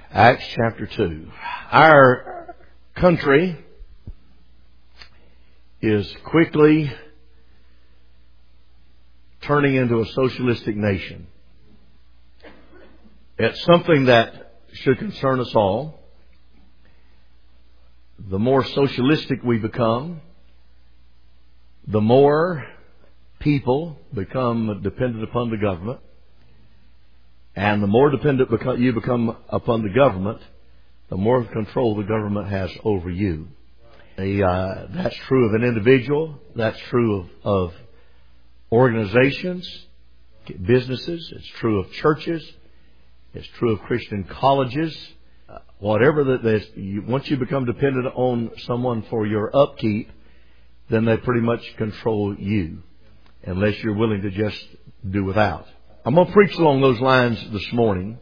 Acts chapter 2. Our country is quickly turning into a socialistic nation. It's something that should concern us all. The more socialistic we become, the more people become dependent upon the government. And the more dependent you become upon the government, the more control the government has over you. That's true of an individual. That's true of organizations, businesses. It's true of churches. It's true of Christian colleges. Whatever once you become dependent on someone for your upkeep, then they pretty much control you, unless you're willing to just do without. I'm going to preach along those lines this morning.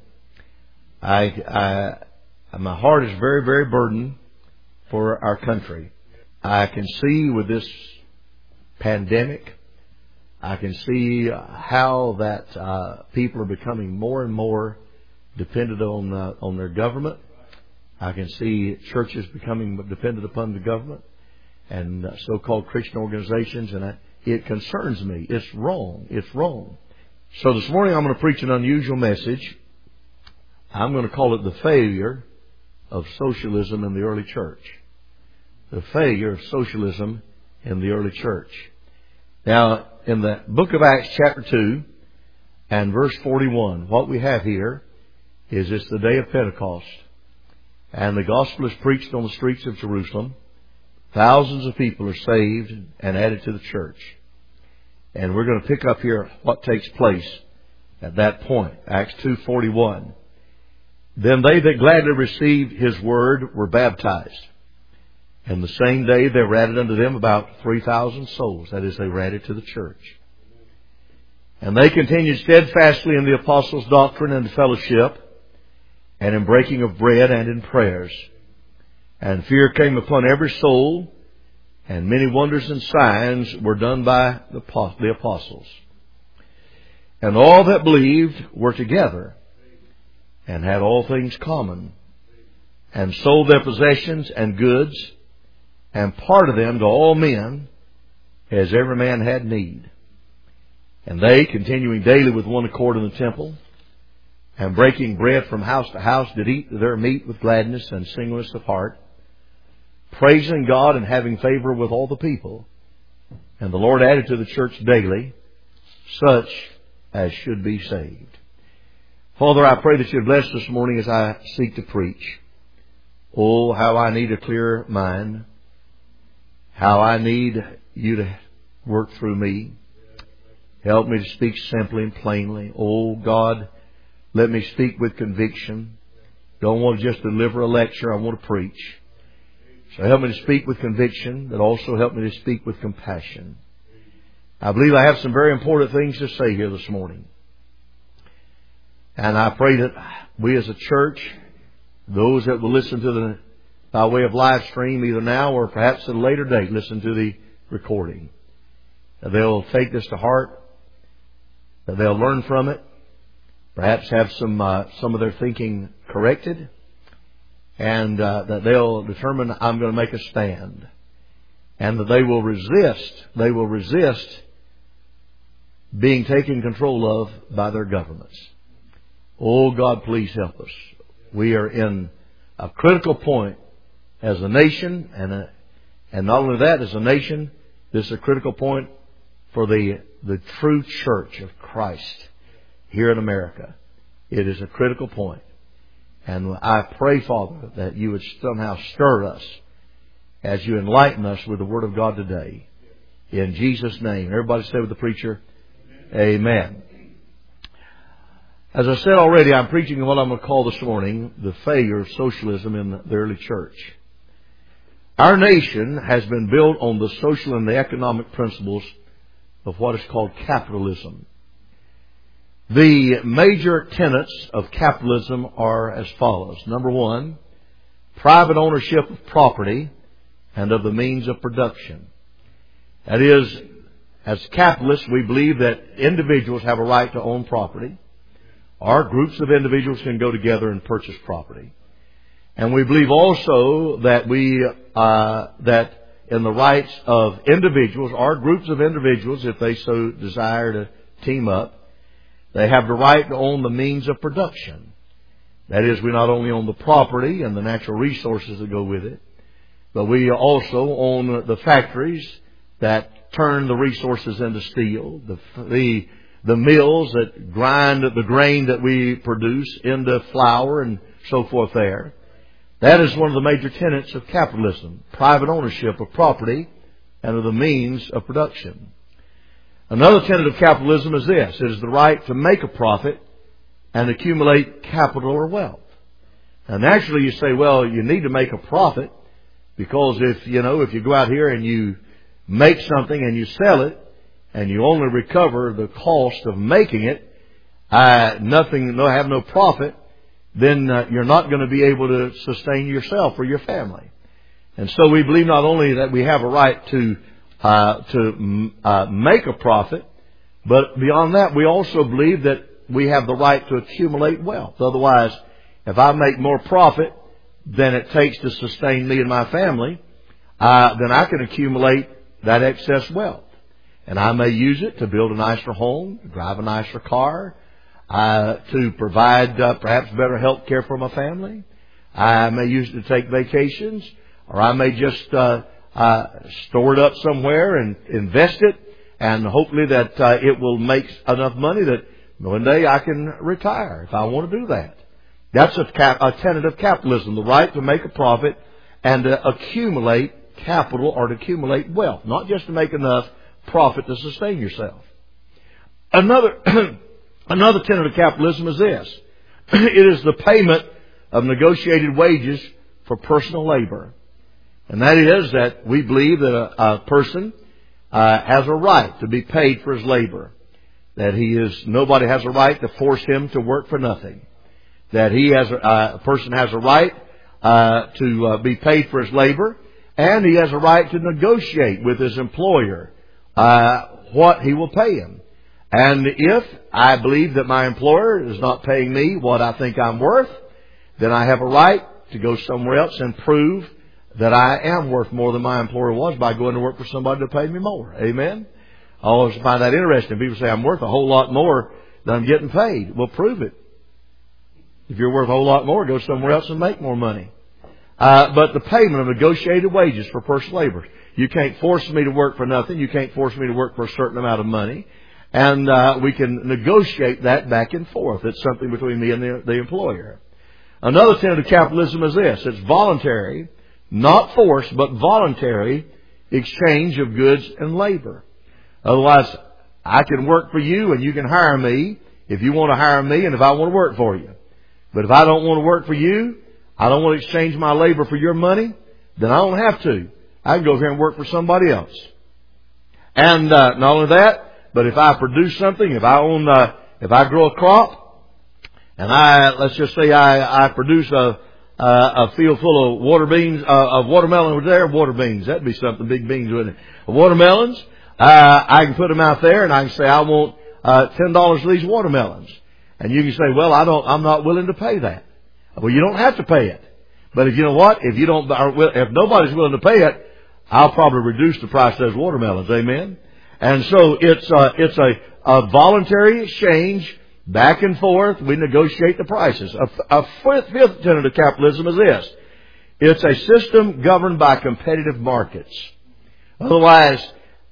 My heart is very, very burdened for our country. I can see with this pandemic, I can see how that people are becoming more and more dependent on their government. I can see churches becoming dependent upon the government and so-called Christian organizations, and it concerns me. It's wrong. It's wrong. So this morning I'm going to preach an unusual message. I'm going to call it the failure of socialism in the early church. The failure of socialism in the early church. Now, in the book of Acts chapter 2 and verse 41, what we have here is it's the day of Pentecost. And the gospel is preached on the streets of Jerusalem. Thousands of people are saved and added to the church. And we're going to pick up here what takes place at that point. Acts 2:41. Then they that gladly received his word were baptized. And the same day there were added unto them about 3,000 souls. That is, they were added to the church. And they continued steadfastly in the apostles' doctrine and fellowship, and in breaking of bread and in prayers. And fear came upon every soul, and many wonders and signs were done by the apostles. And all that believed were together, and had all things common, and sold their possessions and goods, and parted them to all men, as every man had need. And they, continuing daily with one accord in the temple, and breaking bread from house to house, did eat their meat with gladness and singleness of heart, praising God and having favor with all the people. And the Lord added to the church daily such as should be saved. Father, I pray that you bless this morning as I seek to preach. Oh, how I need a clear mind. How I need you to work through me. Help me to speak simply and plainly. Oh, God, let me speak with conviction. Don't want to just deliver a lecture. I want to preach. So help me to speak with conviction, but also help me to speak with compassion. I believe I have some very important things to say here this morning. And I pray that we as a church, those that will listen to by way of live stream either now or perhaps at a later date, listen to the recording, that they'll take this to heart, that they'll learn from it, perhaps have some of their thinking corrected, and that they'll determine, I'm going to make a stand. And that they will resist being taken control of by their governments. Oh, God, please help us. We are in a critical point as a nation, and not only that, as a nation, this is a critical point for the true church of Christ here in America. It is a critical point. And I pray, Father, that you would somehow stir us as you enlighten us with the Word of God today. In Jesus' name. Everybody say with the preacher, Amen. As I said already, I'm preaching what I'm going to call this morning the failure of socialism in the early church. Our nation has been built on the social and the economic principles of what is called capitalism. The major tenets of capitalism are as follows. Number one, private ownership of property and of the means of production. That is, as capitalists, we believe that individuals have a right to own property. or groups of individuals can go together and purchase property. And we believe also that that in the rights of individuals or groups of individuals, if they so desire to team up, they have the right to own the means of production. That is, we not only own the property and the natural resources that go with it, but we also own the factories that turn the resources into steel, the mills that grind the grain that we produce into flour and so forth there. That is one of the major tenets of capitalism, private ownership of property and of the means of production. Another tenet of capitalism is this. It is the right to make a profit and accumulate capital or wealth. And naturally you say, well, you need to make a profit because if you go out here and you make something and you sell it and you only recover the cost of making it, have no profit, then you're not going to be able to sustain yourself or your family. And so we believe not only that we have a right to make a profit, but beyond that, we also believe that we have the right to accumulate wealth. Otherwise, if I make more profit than it takes to sustain me and my family, then I can accumulate that excess wealth. And I may use it to build a nicer home, to drive a nicer car, to provide perhaps better health care for my family. I may use it to take vacations, or I may just store it up somewhere and invest it, and hopefully that it will make enough money that one day I can retire if I want to do that. That's a tenet of capitalism, the right to make a profit and to accumulate capital or to accumulate wealth, not just to make enough profit to sustain yourself. Another tenet of capitalism is this. It is the payment of negotiated wages for personal labor. And that is that we believe that a person has a right to be paid for his labor. That nobody has a right to force him to work for nothing. That a person has a right to be paid for his labor, and he has a right to negotiate with his employer what he will pay him. And if I believe that my employer is not paying me what I think I'm worth, then I have a right to go somewhere else and prove that I am worth more than my employer was by going to work for somebody to pay me more. Amen? I always find that interesting. People say I'm worth a whole lot more than I'm getting paid. Well, prove it. If you're worth a whole lot more, go somewhere else and make more money. But the payment of negotiated wages for personal labor. You can't force me to work for nothing. You can't force me to work for a certain amount of money. And we can negotiate that back and forth. It's something between me and the employer. Another tenet of capitalism is this. It's voluntary, not forced, but voluntary exchange of goods and labor. Otherwise, I can work for you and you can hire me if you want to hire me and if I want to work for you. But if I don't want to work for you, I don't want to exchange my labor for your money, then I don't have to. I can go over here and work for somebody else. And not only that, but if I produce something, if I grow a crop, and let's just say I produce a field full of watermelon there, water beans. That'd be something, big beans, wouldn't it? Watermelons, I can put them out there and I can say, I want $10 for these watermelons. And you can say, well, I'm not willing to pay that. Well, you don't have to pay it. But if you know what? If nobody's willing to pay it, I'll probably reduce the price of those watermelons. Amen? And so it's a voluntary exchange, back and forth. We negotiate the prices. A fifth tenet of capitalism is this. It's a system governed by competitive markets. Otherwise,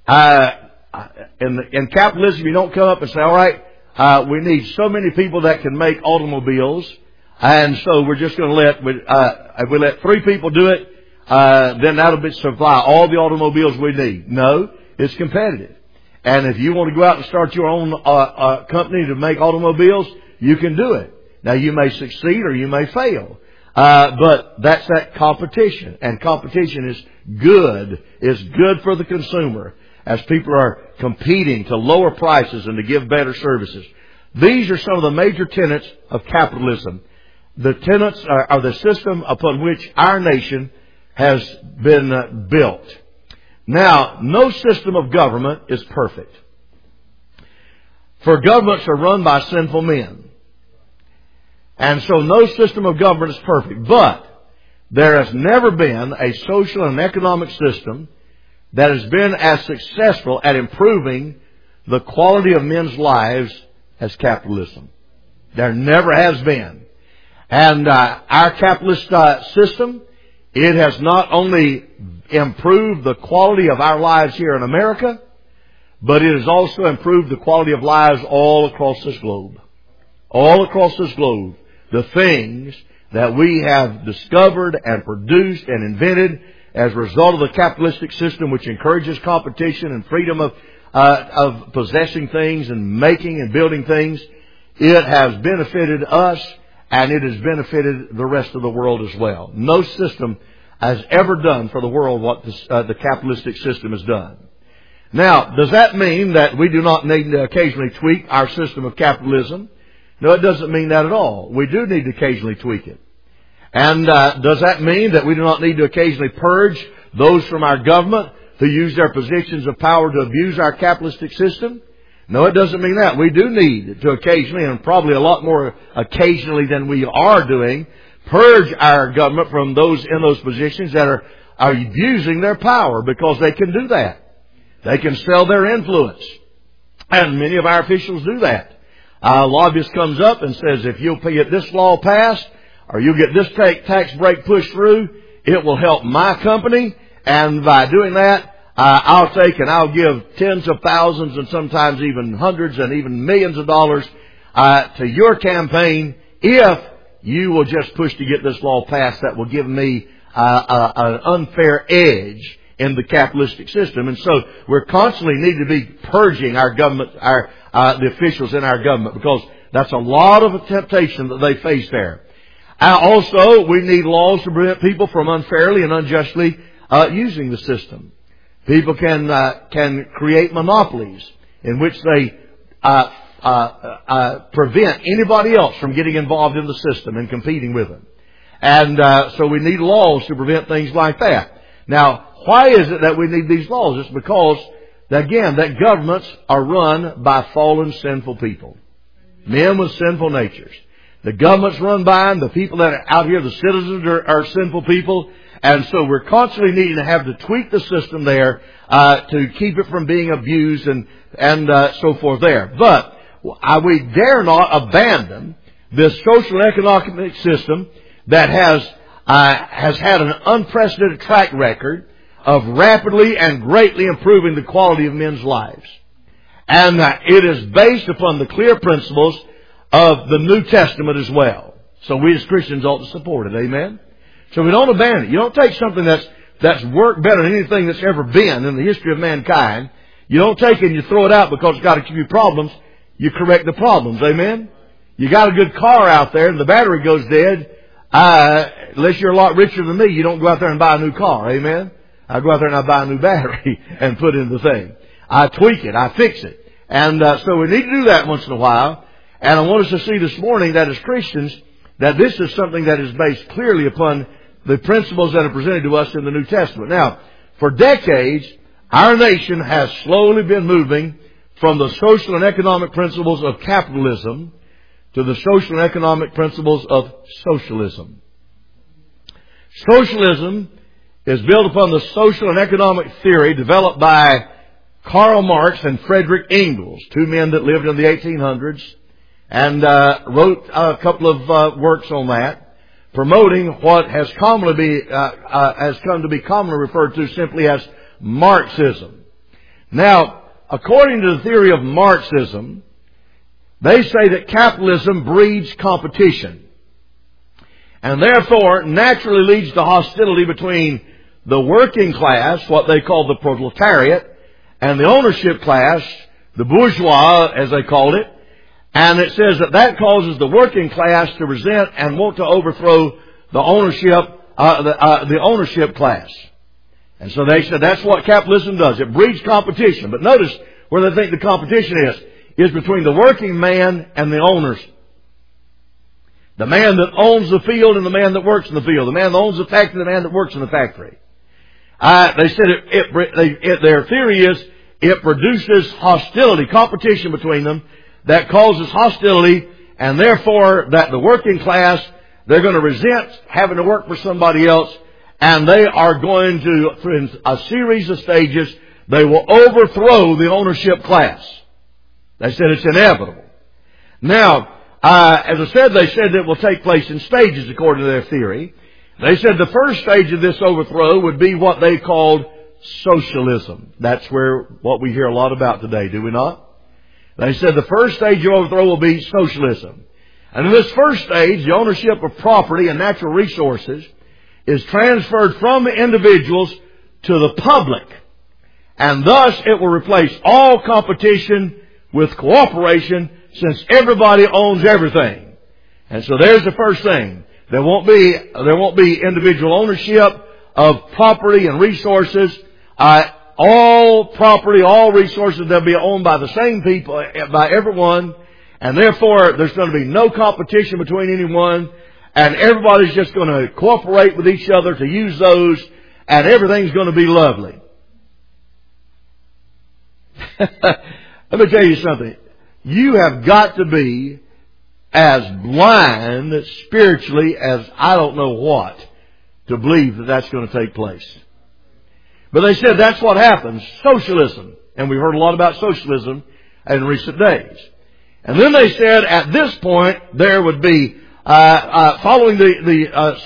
in capitalism, you don't come up and say, all right, we need so many people that can make automobiles, and so we're just going to if we let 3 people do it, then that'll supply all the automobiles we need. No, it's competitive. And if you want to go out and start your own company to make automobiles, you can do it. Now, you may succeed or you may fail. But that's that competition. And competition is good for the consumer as people are competing to lower prices and to give better services. These are some of the major tenets of capitalism. The tenets are the system upon which our nation has been built. Now, no system of government is perfect. For governments are run by sinful men. And so no system of government is perfect. But there has never been a social and economic system that has been as successful at improving the quality of men's lives as capitalism. There never has been. And our capitalist system, it has not only improved the quality of our lives here in America, but it has also improved the quality of lives all across this globe. All across this globe. The things that we have discovered and produced and invented as a result of the capitalistic system, which encourages competition and freedom of possessing things and making and building things, it has benefited us and it has benefited the rest of the world as well. No system has ever done for the world what the capitalistic system has done. Now, does that mean that we do not need to occasionally tweak our system of capitalism? No, it doesn't mean that at all. We do need to occasionally tweak it. And does that mean that we do not need to occasionally purge those from our government who use their positions of power to abuse our capitalistic system? No, it doesn't mean that. We do need to occasionally, and probably a lot more occasionally than we are doing, purge our government from those in those positions that are abusing their power, because they can do that. They can sell their influence. And many of our officials do that. A lobbyist comes up and says, if you'll get this law passed, or you'll get this tax break pushed through, it will help my company. And by doing that, I'll take and I'll give tens of thousands and sometimes even hundreds and even millions of dollars to your campaign if you will just push to get this law passed that will give me an unfair edge in the capitalistic system. And so we're constantly need to be purging our government, the officials in our government, because that's a lot of a temptation that they face there. Also, we need laws to prevent people from unfairly and unjustly using the system. People can create monopolies in which they prevent anybody else from getting involved in the system and competing with them. And so we need laws to prevent things like that. Now, why is it that we need these laws? It's because, again, that governments are run by fallen, sinful people. Men with sinful natures. The government's run by them. The people that are out here, the citizens, are sinful people. And so we're constantly needing to have to tweak the system there to keep it from being abused and so forth there. But we dare not abandon this social and economic system that has had an unprecedented track record of rapidly and greatly improving the quality of men's lives. And it is based upon the clear principles of the New Testament as well. So we as Christians ought to support it. Amen? So we don't abandon it. You don't take something that's worked better than anything that's ever been in the history of mankind. You don't take it and you throw it out because it's got to give you problems. You correct the problems. Amen? You got a good car out there and the battery goes dead. Unless you're a lot richer than me, you don't go out there and buy a new car. Amen? I go out there and I buy a new battery and put in the thing. I tweak it. I fix it. And so we need to do that once in a while. And I want us to see this morning that as Christians, that this is something that is based clearly upon the principles that are presented to us in the New Testament. Now, for decades, our nation has slowly been moving from the social and economic principles of capitalism to the social and economic principles of socialism. Socialism is built upon the social and economic theory developed by Karl Marx and Frederick Engels, two men that lived in the 1800s, and wrote a couple of works on that, promoting what has come to be commonly referred to simply as Marxism. Now, according to the theory of Marxism, they say that capitalism breeds competition, and therefore naturally leads to hostility between the working class, what they call the proletariat, and the ownership class, the bourgeois, as they called it. And it says that causes the working class to resent and want to overthrow the ownership class. And so they said that's what capitalism does. It breeds competition. But notice where they think the competition is between the working man and the owners. The man that owns the field and the man that works in the field. The man that owns the factory and the man that works in the factory. They said their theory is it produces hostility, competition between them that causes hostility and therefore that the working class, they're going to resent having to work for somebody else, and they are going to, through a series of stages, they will overthrow the ownership class. They said it's inevitable. Now, as I said, they said it will take place in stages according to their theory. They said the first stage of this overthrow would be what they called socialism. That's what we hear a lot about today, do we not? They said the first stage of overthrow will be socialism. And in this first stage, the ownership of property and natural resources is transferred from individuals to the public. And thus it will replace all competition with cooperation, since everybody owns everything. And so there's the first thing. There won't be individual ownership of property and resources. All property, all resources, they'll be owned by the same people, by everyone. And therefore, there's going to be no competition between anyone. And everybody's just going to cooperate with each other to use those. And everything's going to be lovely. Let me tell you something. You have got to be as blind spiritually as I don't know what to believe that that's going to take place. But they said that's what happens. Socialism. And we've heard a lot about socialism in recent days. And then they said at this point there would be, following the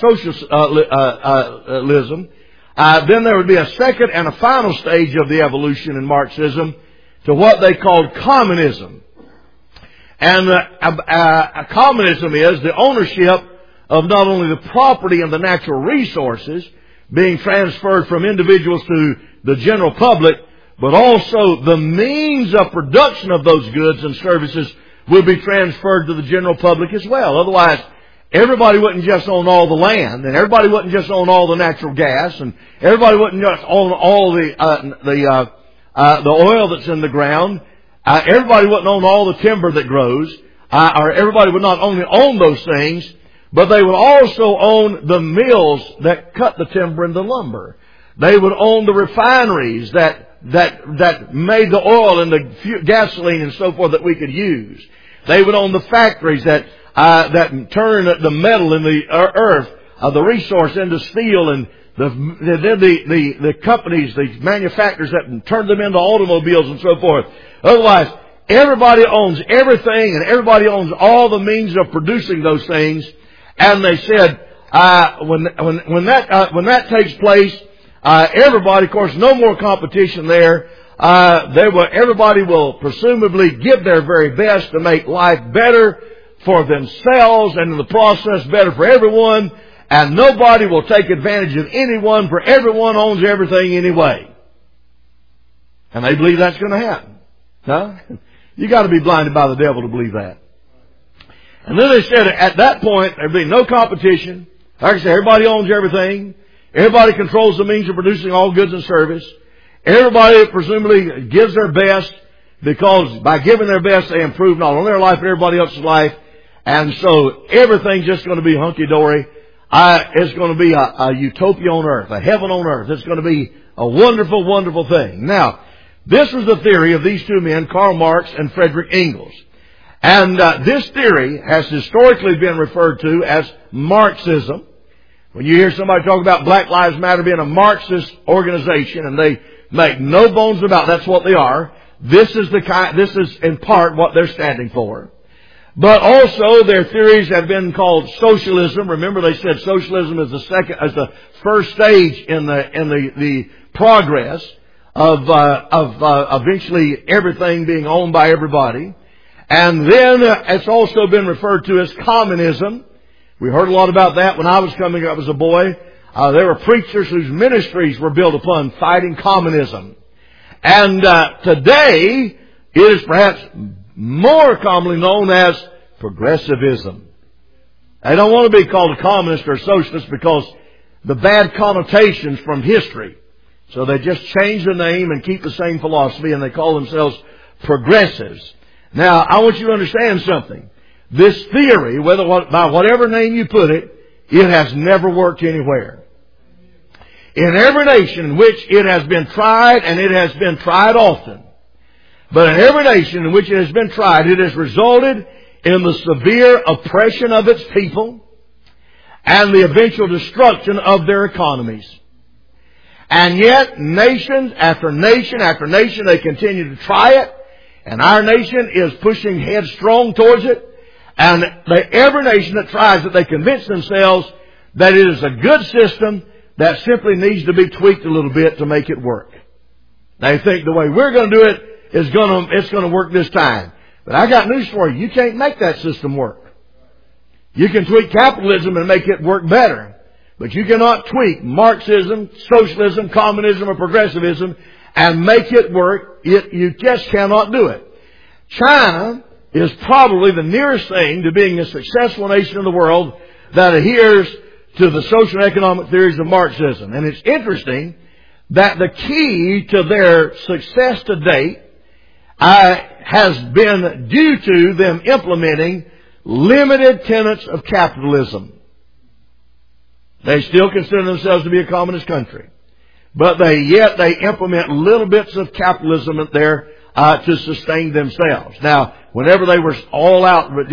socialism, then there would be a second and a final stage of the evolution in Marxism to what they called communism. And communism is the ownership of not only the property and the natural resources being transferred from individuals to the general public, but also the means of production of those goods and services will be transferred to the general public as well. Otherwise, everybody wouldn't just own all the land, and everybody wouldn't just own all the natural gas, and everybody wouldn't just own all the oil that's in the ground. Everybody wouldn't own all the timber that grows, or everybody would not only own those things, but they would also own the mills that cut the timber into lumber. They would own the refineries that made the oil and the gasoline and so forth that we could use. They would own the factories that turn the metal in the earth, the resource into steel, and the companies, the manufacturers that turn them into automobiles and so forth. Otherwise, everybody owns everything, and everybody owns all the means of producing those things. And they said, when that takes place, everybody, of course, no more competition there. Everybody will presumably give their very best to make life better for themselves, and in the process better for everyone. And nobody will take advantage of anyone, for everyone owns everything anyway. And they believe that's going to happen. Huh? You got to be blinded by the devil to believe that. And then they said at that point there'd be no competition. Like I said, everybody owns everything. Everybody controls the means of producing all goods and service. Everybody presumably gives their best, because by giving their best they improve not only their life but everybody else's life. And so everything's just going to be hunky-dory. It's going to be a utopia on earth, a heaven on earth. It's going to be a wonderful, wonderful thing. Now, this was the theory of these two men, Karl Marx and Friedrich Engels. And this theory has historically been referred to as Marxism. When you hear somebody talk about Black Lives Matter being a Marxist organization, and they make no bones about that's what they are, this is in part what they're standing for. But also their theories have been called socialism. Remember, they said socialism is the first stage in the progress of eventually everything being owned by everybody. And then it's also been referred to as communism. We heard a lot about that when I was coming up as a boy. There were preachers whose ministries were built upon fighting communism. And today it is perhaps more commonly known as progressivism. They don't want to be called a communist or a socialist because the bad connotations from history. So they just change the name and keep the same philosophy, and they call themselves progressives. Now, I want you to understand something. This theory, by whatever name you put it, it has never worked anywhere. In every nation in which it has been tried, and it has been tried often, but in every nation in which it has been tried, it has resulted in the severe oppression of its people and the eventual destruction of their economies. And yet, nation after nation after nation, they continue to try it. And our nation is pushing headstrong towards it. And every nation that tries it, they convince themselves that it is a good system that simply needs to be tweaked a little bit to make it work. They think the way we're going to do it is it's going to work this time. But I got news for you. You can't make that system work. You can tweak capitalism and make it work better. But you cannot tweak Marxism, socialism, communism, or progressivism and make it work. You just cannot do it. China is probably the nearest thing to being a successful nation in the world that adheres to the social and economic theories of Marxism. And it's interesting that the key to their success to date has been due to them implementing limited tenets of capitalism. They still consider themselves to be a communist country. But yet they implement little bits of capitalism there to sustain themselves. Now, whenever they were trying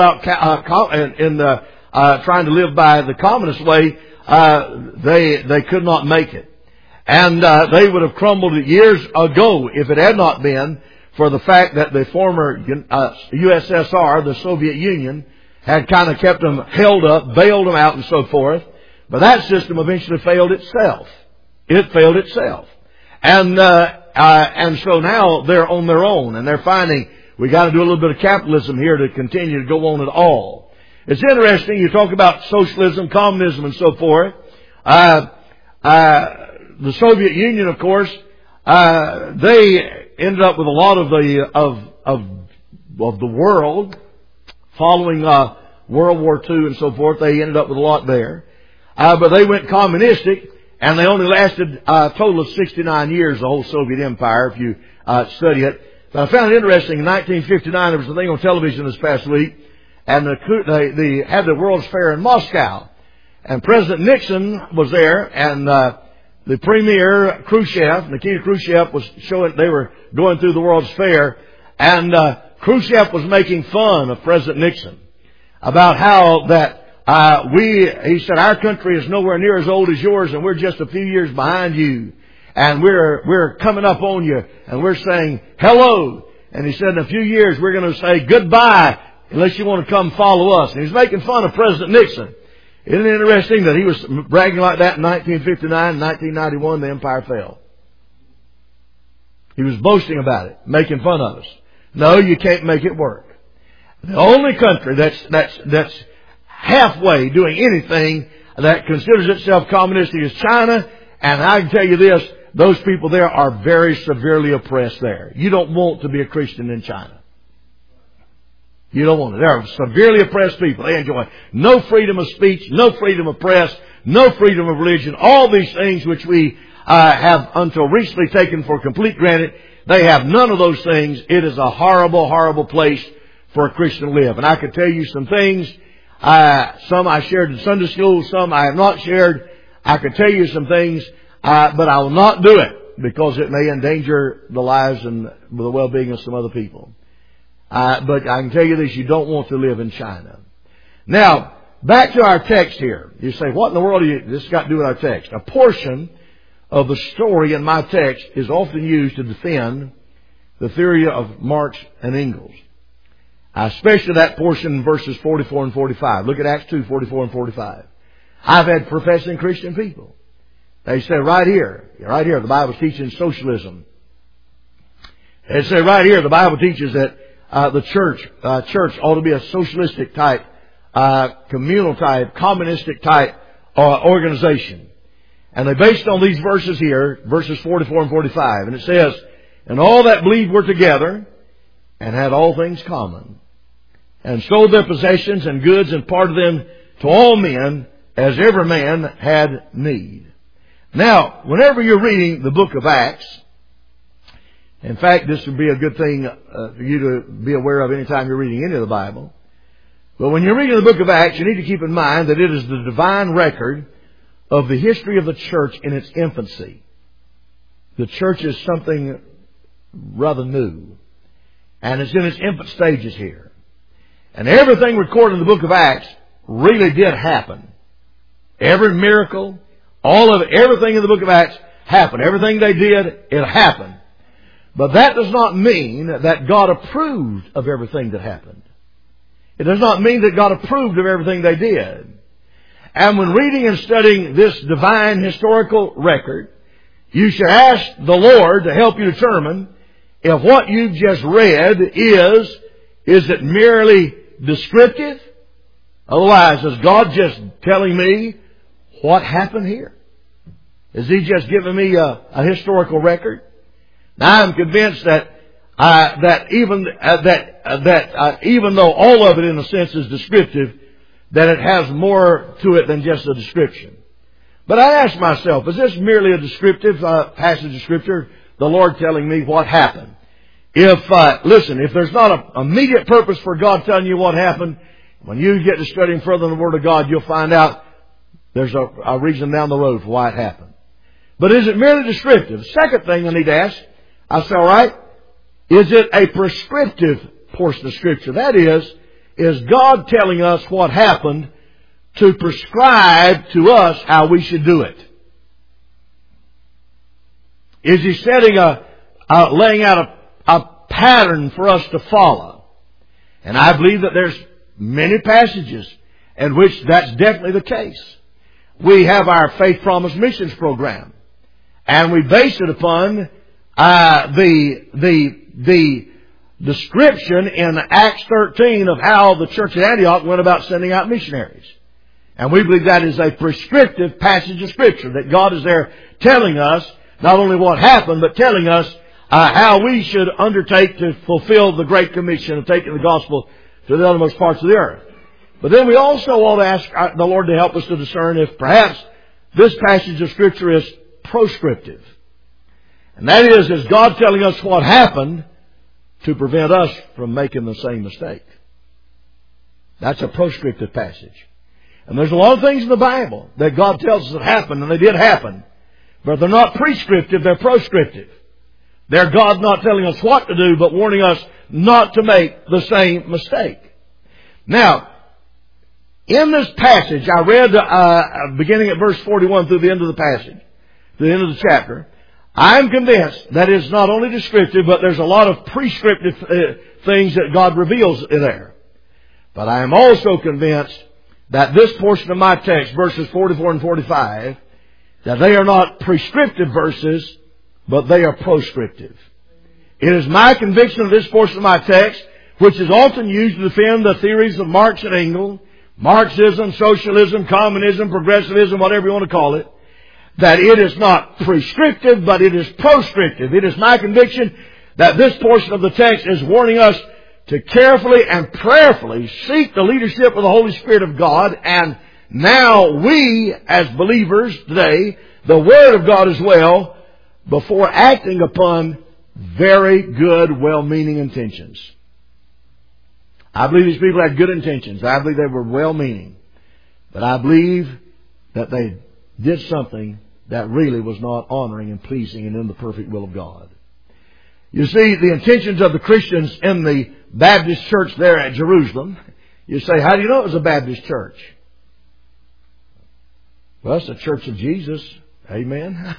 to live by the communist way, they could not make it. And they would have crumbled years ago if it had not been for the fact that the former USSR, the Soviet Union, had kind of kept them held up, bailed them out and so forth. But that system eventually failed itself. It failed itself. And so now they're on their own, and they're finding we got to do a little bit of capitalism here to continue to go on at all. It's interesting, you talk about socialism, communism, and so forth. The Soviet Union, of course, they ended up with a lot of the world following World War II and so forth. They ended up with a lot there. But they went communistic, and they only lasted a total of 69 years, the whole Soviet Empire, if you study it. But I found it interesting, in 1959, there was a thing on television this past week, and they had the World's Fair in Moscow. And President Nixon was there, and the Premier Khrushchev, Nikita Khrushchev, was showing, they were going through the World's Fair, and Khrushchev was making fun of President Nixon about how that he said, our country is nowhere near as old as yours, and we're just a few years behind you. And we're coming up on you, and we're saying hello. And he said, in a few years, we're going to say goodbye, unless you want to come follow us. And he's making fun of President Nixon. Isn't it interesting that he was bragging like that in 1959, 1991, the empire fell. He was boasting about it, making fun of us. No, you can't make it work. The only country that's halfway doing anything that considers itself communistic is China, and I can tell you this, those people there are very severely oppressed there. You don't want to be a Christian in China. You don't want it. They are severely oppressed people. They enjoy no freedom of speech, no freedom of press, no freedom of religion. All these things which we have until recently taken for complete granted, they have none of those things. It is a horrible, horrible place for a Christian to live. And I could tell you some things. Some I shared in Sunday school, some I have not shared. I could tell you some things, but I will not do it because it may endanger the lives and the well-being of some other people. But I can tell you this, you don't want to live in China. Now, back to our text here. You say, what in the world this got to do with our text? A portion of the story in my text is often used to defend the theory of Marx and Engels. Especially that portion in verses 44 and 45. Look at Acts 2, 44 and 45. I've had professing Christian people. They say right here, the Bible's teaching socialism. They say right here, the Bible teaches that the church ought to be a socialistic type, communal type, communistic type organization. And they based on these verses here, verses 44 and 45. And it says, and all that believed were together and had all things common, and sold their possessions and goods and parted them to all men as every man had need. Now, whenever you're reading the book of Acts, in fact, this would be a good thing for you to be aware of anytime you're reading any of the Bible. But when you're reading the book of Acts, you need to keep in mind that it is the divine record of the history of the church in its infancy. The church is something rather new. And it's in its infant stages here. And everything recorded in the book of Acts really did happen. Every miracle, all of it, everything in the book of Acts happened. Everything they did, it happened. But that does not mean that God approved of everything that happened. It does not mean that God approved of everything they did. And when reading and studying this divine historical record, you should ask the Lord to help you determine if what you've just read is it merely descriptive? Otherwise, is God just telling me what happened here? Is He just giving me a historical record? Now, I'm convinced that even though all of it in a sense is descriptive, that it has more to it than just a description. But I ask myself, is this merely a descriptive passage of Scripture, the Lord telling me what happened? If there's not an immediate purpose for God telling you what happened, when you get to studying further in the Word of God, you'll find out there's a reason down the road for why it happened. But is it merely descriptive? Second thing I need to ask, I say, all right, is it a prescriptive portion of Scripture? That is God telling us what happened to prescribe to us how we should do it? Is He setting laying out a pattern for us to follow? And I believe that there's many passages in which that's definitely the case. We have our Faith Promise Missions program, and we base it upon the description in Acts 13 of how the church at Antioch went about sending out missionaries. And we believe that is a prescriptive passage of Scripture, that God is there telling us not only what happened, but telling us how we should undertake to fulfill the Great Commission of taking the gospel to the uttermost parts of the earth. But then we also ought to ask the Lord to help us to discern if perhaps this passage of Scripture is proscriptive. And that is God telling us what happened to prevent us from making the same mistake. That's a proscriptive passage. And there's a lot of things in the Bible that God tells us that happened, and they did happen. But they're not prescriptive, they're proscriptive. They're God not telling us what to do, but warning us not to make the same mistake. Now, in this passage, I read beginning at verse 41 through the end of the passage, to the end of the chapter. I'm convinced that it's not only descriptive, but there's a lot of prescriptive things that God reveals there. But I am also convinced that this portion of my text, verses 44 and 45, that they are not prescriptive verses, but they are proscriptive. It is my conviction of this portion of my text, which is often used to defend the theories of Marx and Engels, Marxism, socialism, communism, progressivism, whatever you want to call it, that it is not prescriptive, but it is proscriptive. It is my conviction that this portion of the text is warning us to carefully and prayerfully seek the leadership of the Holy Spirit of God. And now we, as believers today, the Word of God as well, before acting upon very good, well-meaning intentions. I believe these people had good intentions. I believe they were well-meaning. But I believe that they did something that really was not honoring and pleasing and in the perfect will of God. You see, the intentions of the Christians in the Baptist church there at Jerusalem, you say, how do you know it was a Baptist church? Well, it's the church of Jesus. Amen.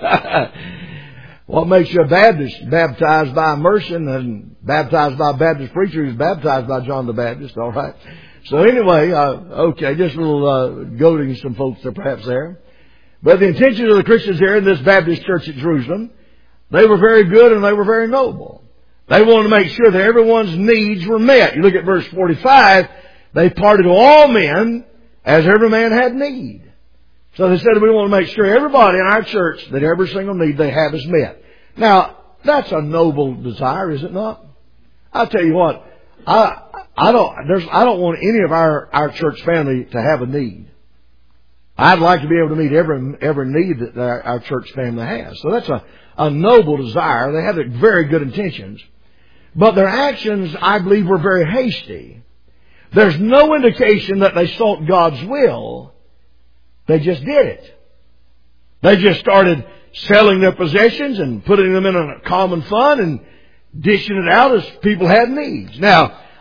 What makes you a Baptist? Baptized by immersion and baptized by a Baptist preacher who's baptized by John the Baptist. All right. So anyway, okay, just a little goading some folks there perhaps there. But the intentions of the Christians here in this Baptist church at Jerusalem, they were very good and they were very noble. They wanted to make sure that everyone's needs were met. You look at verse 45, they parted to all men as every man had need. So they said, we want to make sure everybody in our church, that every single need they have is met. Now, that's a noble desire, is it not? I'll tell you what, I don't want any of our church family to have a need. I'd like to be able to meet every need that our church family has. So that's a noble desire. They had very good intentions. But their actions, I believe, were very hasty. There's no indication that they sought God's will. They just did it. They just started selling their possessions and putting them in a common fund and dishing it out as people had needs. Now,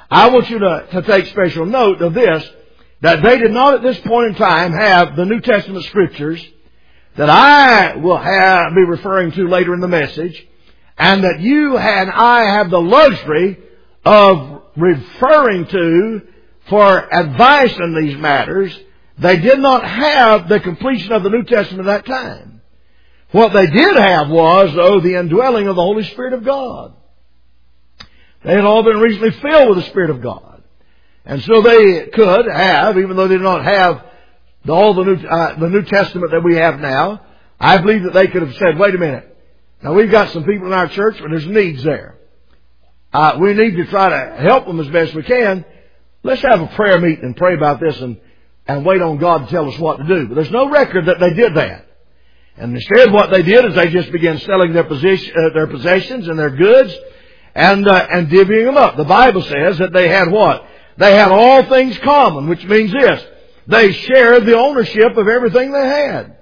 I want you to take special note of this, that they did not at this point in time have the New Testament Scriptures that I will be referring to later in the message, and that you and I have the luxury of referring to for advice in these matters. They did not have the completion of the New Testament at that time. What they did have was, though, the indwelling of the Holy Spirit of God. They had all been recently filled with the Spirit of God. And so they could have, even though they did not have all the New Testament that we have now, I believe that they could have said, wait a minute. Now we've got some people in our church where there's needs there. We need to try to help them as best we can. Let's have a prayer meeting and pray about this and wait on God to tell us what to do. But there's no record that they did that. And instead what they did is they just began selling their possessions and their goods and divvying them up. The Bible says that they had what? They had all things common, which means this. They shared the ownership of everything they had.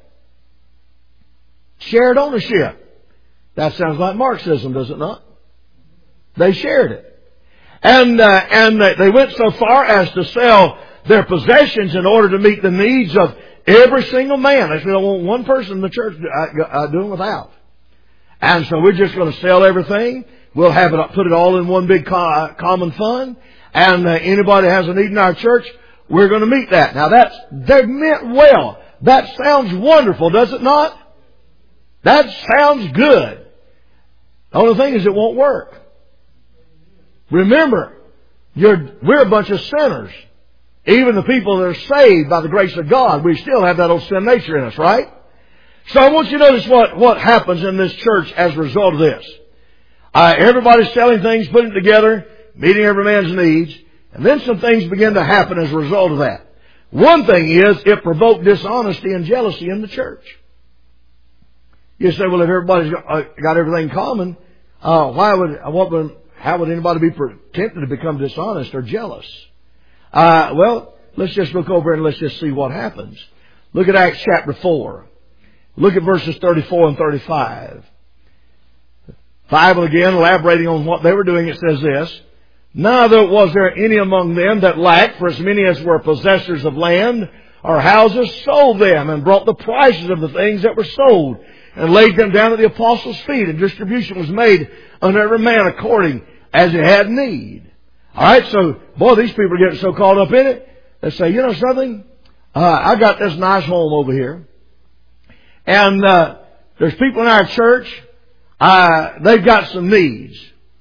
Shared ownership. That sounds like Marxism, does it not? They shared it. And they went so far as to sell their possessions in order to meet the needs of every single man. They said, I don't want one person in the church doing without. And so we're just going to sell everything. We'll have it, put it all in one big common fund. And anybody has a need in our church, we're going to meet that. Now they meant well. That sounds wonderful, does it not? That sounds good. The only thing is it won't work. Remember, we're a bunch of sinners. Even the people that are saved by the grace of God, we still have that old sin nature in us, right? So I want you to notice what happens in this church as a result of this. Everybody's selling things, putting it together, meeting every man's needs, and then some things begin to happen as a result of that. One thing is, it provoked dishonesty and jealousy in the church. You say, well, if everybody's got everything common, how would anybody be tempted to become dishonest or jealous? Well, let's just look over and let's just see what happens. Look at Acts chapter 4. Look at verses 34 and 35. Bible again, elaborating on what they were doing, it says this. Neither was there any among them that lacked, for as many as were possessors of land or houses sold them and brought the prices of the things that were sold and laid them down at the apostles' feet, and distribution was made unto every man according as he had need. Alright, so, boy, these people are getting so caught up in it, they say, you know something? I got this nice home over here, and there's people in our church, they've got some needs.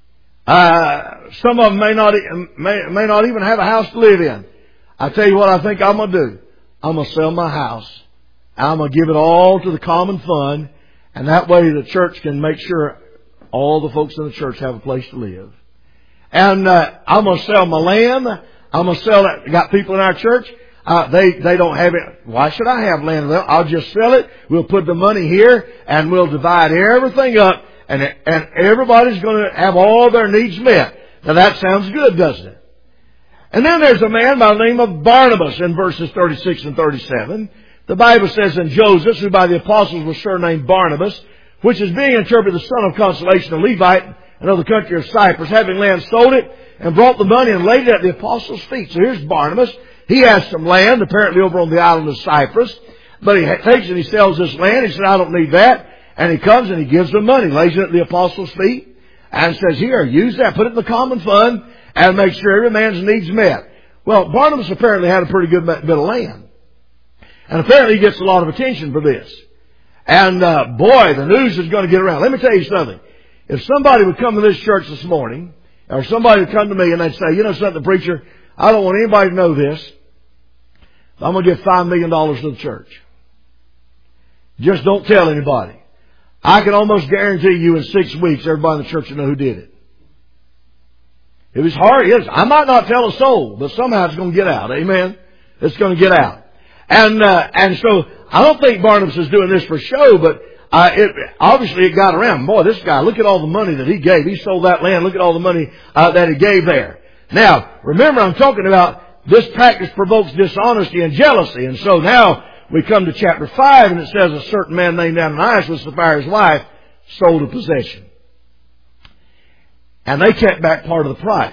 Some of them may not even have a house to live in. I tell you what I think I'm going to do. I'm going to sell my house. I'm going to give it all to the common fund, and that way the church can make sure all the folks in the church have a place to live. And I'm going to sell my land. I'm going to sell that. Got people in our church. They don't have it. Why should I have land? I'll just sell it. We'll put the money here, and we'll divide everything up, and everybody's going to have all their needs met. Now that sounds good, doesn't it? And then there's a man by the name of Barnabas in verses 36 and 37. The Bible says, and Joseph, who by the apostles was surnamed Barnabas, which is being interpreted the son of consolation, a Levite, and of the country of Cyprus, having land, sold it, and brought the money and laid it at the apostles' feet. So here's Barnabas. He has some land, apparently over on the island of Cyprus. But he takes and he sells this land. He said, I don't need that. And he comes and he gives them money, lays it at the apostles' feet, and says, here, use that, put it in the common fund, and make sure every man's needs met. Well, Barnabas apparently had a pretty good bit of land. And apparently he gets a lot of attention for this. And boy, the news is going to get around. Let me tell you something. If somebody would come to this church this morning, or somebody would come to me and they'd say, you know something, preacher, I don't want anybody to know this. I'm going to give $5 million to the church. Just don't tell anybody. I can almost guarantee you in 6 weeks, everybody in the church will know who did it. It was hard. I might not tell a soul, but somehow it's going to get out. Amen? It's going to get out. And so I don't think Barnabas is doing this for show, but obviously it got around. Boy, this guy, look at all the money that he gave. He sold that land. Look at all the money that he gave there. Now, remember, I'm talking about this practice provokes dishonesty and jealousy. And so now we come to chapter 5, and it says a certain man named Ananias with Sapphira's wife sold a possession. And they kept back part of the price.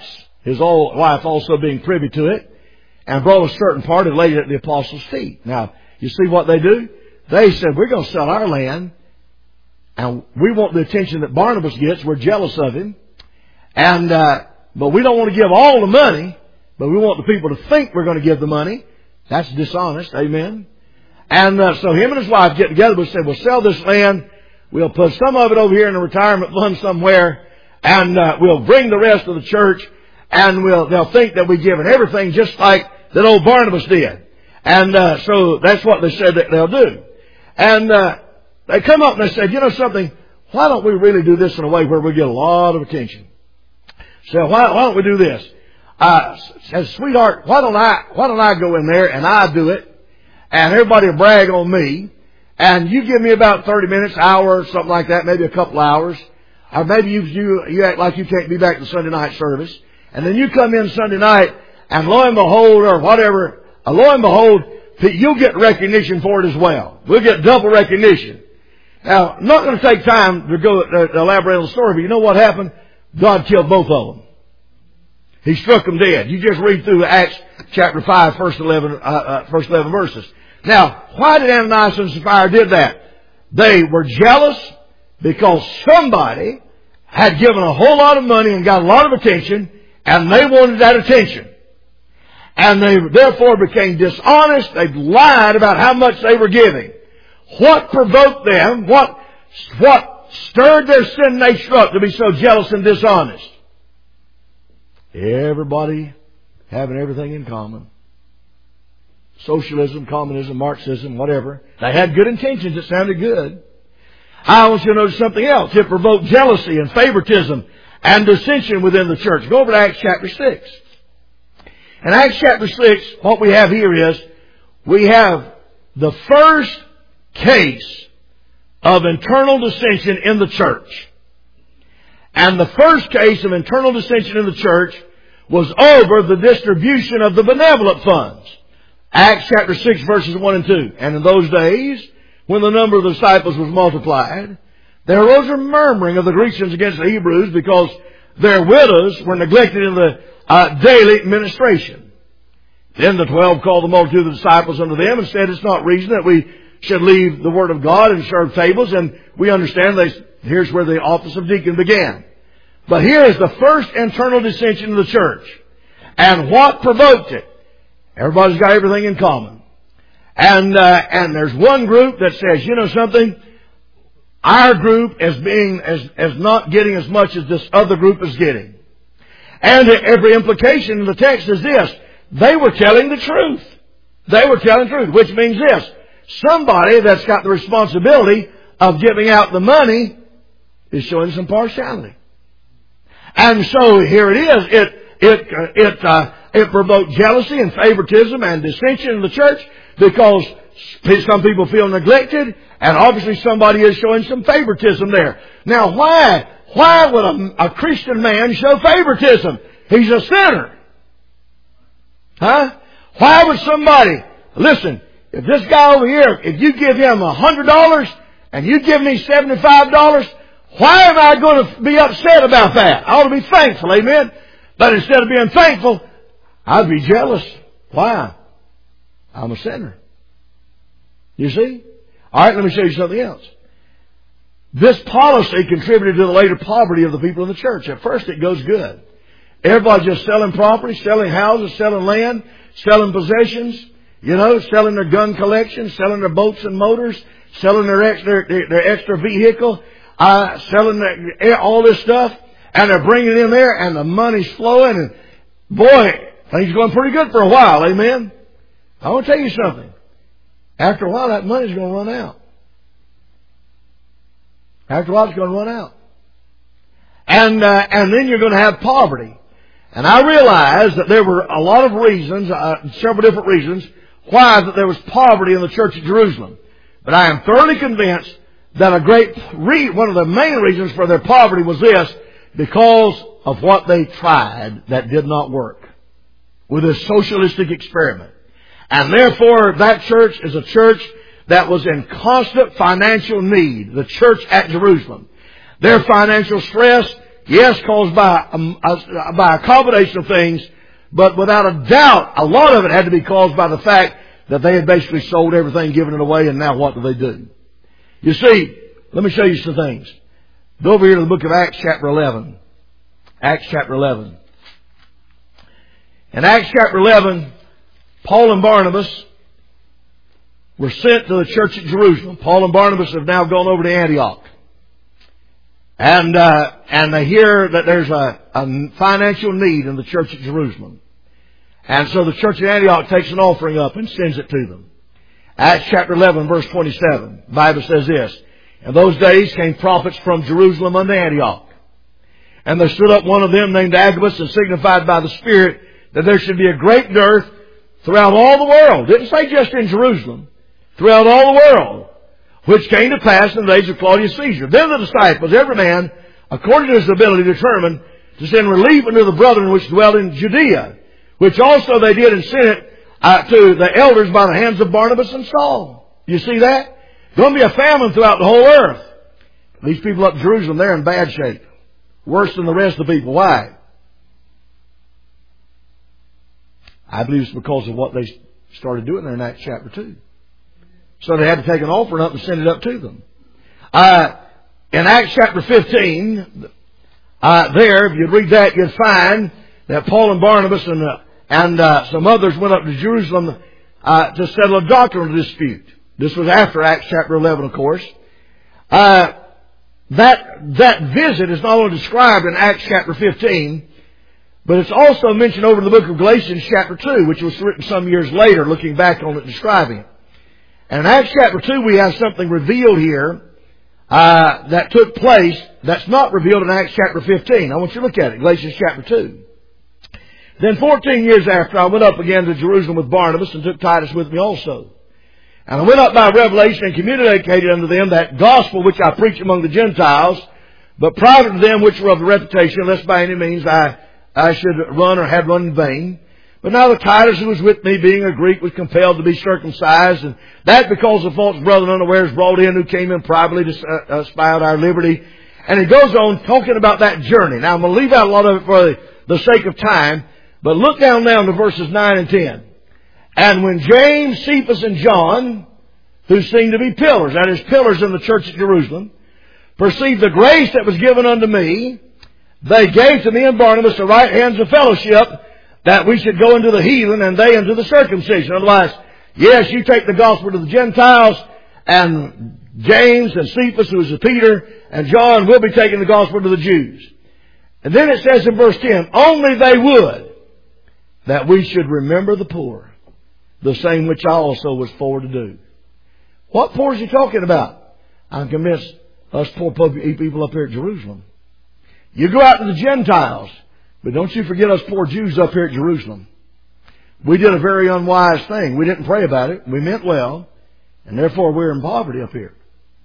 his old wife also being privy to it, and brought a certain part and laid it at the apostles' feet. Now, you see what they do? They said, we're going to sell our land, and we want the attention that Barnabas gets. We're jealous of him. And, but we don't want to give all the money, but we want the people to think we're going to give the money. That's dishonest. Amen. And so him and his wife get together and said, we'll sell this land. We'll put some of it over here in a retirement fund somewhere, and we'll bring the rest of the church, and they'll think that we've given everything just like that old Barnabas did. And so that's what they said that they'll do. And they come up and they said, you know something, why don't we really do this in a way where we get a lot of attention? So why don't we do this? Says, sweetheart, why don't I go in there and I do it, and everybody will brag on me, and you give me about 30 minutes, hour, something like that, maybe a couple hours, or maybe you act like you can't be back to Sunday night service, and then you come in Sunday night, and lo and behold, or whatever, lo and behold, you'll get recognition for it as well. We'll get double recognition. Now, I'm not going to take time to go to elaborate on the story, but you know what happened? God killed both of them. He struck them dead. You just read through Acts chapter 5, first 11 verses. Now, why did Ananias and Sapphira did that? They were jealous because somebody had given a whole lot of money and got a lot of attention, and they wanted that attention. And they therefore became dishonest. They lied about how much they were giving. What provoked them? What stirred their sin nature up to be so jealous and dishonest? Everybody having everything in common. Socialism, communism, Marxism, whatever. They had good intentions. It sounded good. I want you to notice something else. It provoked jealousy and favoritism and dissension within the church. Go over to Acts chapter 6. In Acts chapter 6, what we have here is, we have the first case of internal dissension in the church. And the first case of internal dissension in the church was over the distribution of the benevolent funds. Acts chapter 6 verses 1 and 2. And in those days, when the number of the disciples was multiplied, there arose a murmuring of the Grecians against the Hebrews because their widows were neglected in the daily administration. Then the 12 called the multitude of the disciples unto them and said, it's not reason that we should leave the word of God and serve tables. And we understand here's where the office of deacon began. But here is the first internal dissension in the church. And what provoked it? Everybody's got everything in common. And there's one group that says, you know something? Our group as not getting as much as this other group is getting. And every implication in the text is this. They were telling the truth. They were telling the truth, which means this. Somebody that's got the responsibility of giving out the money is showing some partiality. And so here it is. It provoked jealousy and favoritism and dissension in the church because some people feel neglected, and obviously somebody is showing some favoritism there. Now, why would a Christian man show favoritism? He's a sinner. Huh? Why would somebody, listen, if this guy over here, if you give him $100 and you give me $75, why am I going to be upset about that? I ought to be thankful, amen? But instead of being thankful, I'd be jealous. Why? I'm a sinner. You see? Alright, let me show you something else. This policy contributed to the later poverty of the people in the church. At first it goes good. Everybody's just selling property, selling houses, selling land, selling possessions, selling their gun collection, selling their boats and motors, selling their extra vehicle, selling all this stuff, and they're bringing it in there, and the money's flowing, and boy, things are going pretty good for a while, amen? I want to tell you something. After a while, that money's going to run out. After a while, it's going to run out. And then you're going to have poverty. And I realized that there were a lot of reasons, several different reasons, why that there was poverty in the church of Jerusalem. But I am thoroughly convinced that one of the main reasons for their poverty was this, because of what they tried that did not work with a socialistic experiment. And therefore, that church is a church that was in constant financial need, the church at Jerusalem. Their financial stress Yes, caused by a combination of things, but without a doubt, a lot of it had to be caused by the fact that they had basically sold everything, given it away, and now what do? You see, let me show you some things. Go over here to the book of Acts chapter 11. Acts chapter 11. In Acts chapter 11, Paul and Barnabas were sent to the church at Jerusalem. Paul and Barnabas have now gone over to Antioch. And they hear that there's a financial need in the church at Jerusalem. And so the church at Antioch takes an offering up and sends it to them. Acts chapter 11, verse 27. The Bible says this: "In those days came prophets from Jerusalem unto Antioch. And there stood up one of them named Agabus, and signified by the Spirit that there should be a great dearth throughout all the world." Didn't say just in Jerusalem. Throughout all the world. "Which came to pass in the days of Claudius Caesar. Then the disciples, every man, according to his ability, determined to send relief unto the brethren which dwelt in Judea. Which also they did, and sent it to the elders by the hands of Barnabas and Saul." You see that? Going to be a famine throughout the whole earth. These people up in Jerusalem, they're in bad shape. Worse than the rest of the people. Why? I believe it's because of what they started doing there in Acts chapter 2. So they had to take an offering up and send it up to them. In Acts chapter 15, there, if you read that, you'd find that Paul and Barnabas and some others went up to Jerusalem to settle a doctrinal dispute. This was after Acts chapter 11, of course. That visit is not only described in Acts chapter 15, but it's also mentioned over in the book of Galatians chapter 2, which was written some years later, looking back on it, describing it. And in Acts chapter 2, we have something revealed here that took place that's not revealed in Acts chapter 15. I want you to look at it, Galatians chapter 2. "Then 14 years after, I went up again to Jerusalem with Barnabas, and took Titus with me also. And I went up by revelation and communicated unto them that gospel which I preach among the Gentiles, but private to them which were of the reputation, lest by any means I should run or had run in vain. But now the Titus who was with me, being a Greek, was compelled to be circumcised, and that because of false brethren unawares brought in, who came in privately to spy out our liberty." And he goes on talking about that journey. Now I'm going to leave out a lot of it for the sake of time, but look down now to verses 9 and 10. "And when James, Cephas, and John, who seemed to be pillars," that is, pillars in the church at Jerusalem, "perceived the grace that was given unto me, they gave to me and Barnabas the right hands of fellowship, that we should go into the heathen, and they into the circumcision." Otherwise, yes, you take the gospel to the Gentiles, and James and Cephas, who is Peter, and John will be taking the gospel to the Jews. And then it says in verse 10, "Only they would that we should remember the poor, the same which I also was forward to do." What poor is he talking about? I'm convinced us poor people up here at Jerusalem. You go out to the Gentiles, but don't you forget us poor Jews up here at Jerusalem. We did a very unwise thing. We didn't pray about it. We meant well, and therefore we're in poverty up here.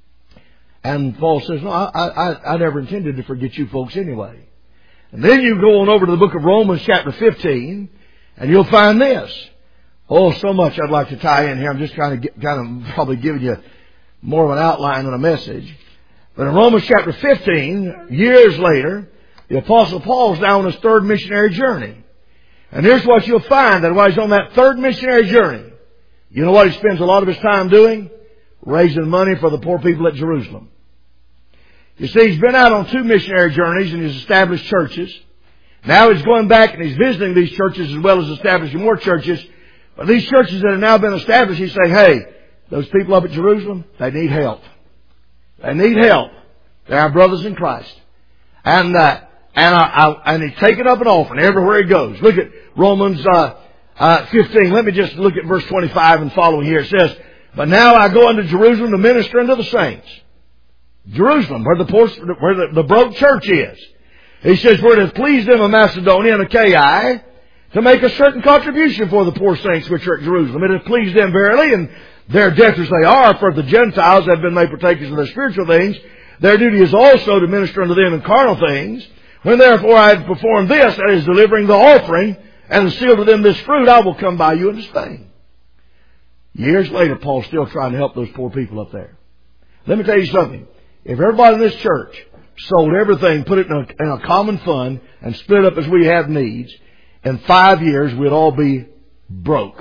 And Paul says, "No, I never intended to forget you folks anyway." And then you go on over to the book of Romans chapter 15, and you'll find this. Oh, so much I'd like to tie in here. I'm just kind of probably giving you more of an outline than a message. But in Romans chapter 15, years later, the Apostle Paul is now on his third missionary journey. And here's what you'll find, that while he's on that third missionary journey, you know what he spends a lot of his time doing? Raising money for the poor people at Jerusalem. You see, he's been out on 2 missionary journeys and he's established churches. Now he's going back and he's visiting these churches as well as establishing more churches. But these churches that have now been established, he's saying, "Hey, those people up at Jerusalem, they need help. They need help. They're our brothers in Christ." And he's taking up an offering everywhere he goes. Look at Romans 15. Let me just look at verse 25 and following here. It says, "But now I go unto Jerusalem to minister unto the saints." Jerusalem, where the broke church is. He says, "For it has pleased them of Macedonia and Achaia to make a certain contribution for the poor saints which are at Jerusalem. It has pleased them verily, and their debtors they are, for the Gentiles have been made partakers of their spiritual things. Their duty is also to minister unto them in carnal things. When therefore I have performed this, that is, delivering the offering, and have sealed to them this fruit, I will come by you into Spain." Years later, Paul's still trying to help those poor people up there. Let me tell you something. If everybody in this church sold everything, put it in a common fund, and split up as we have needs, in 5 years we'd all be broke.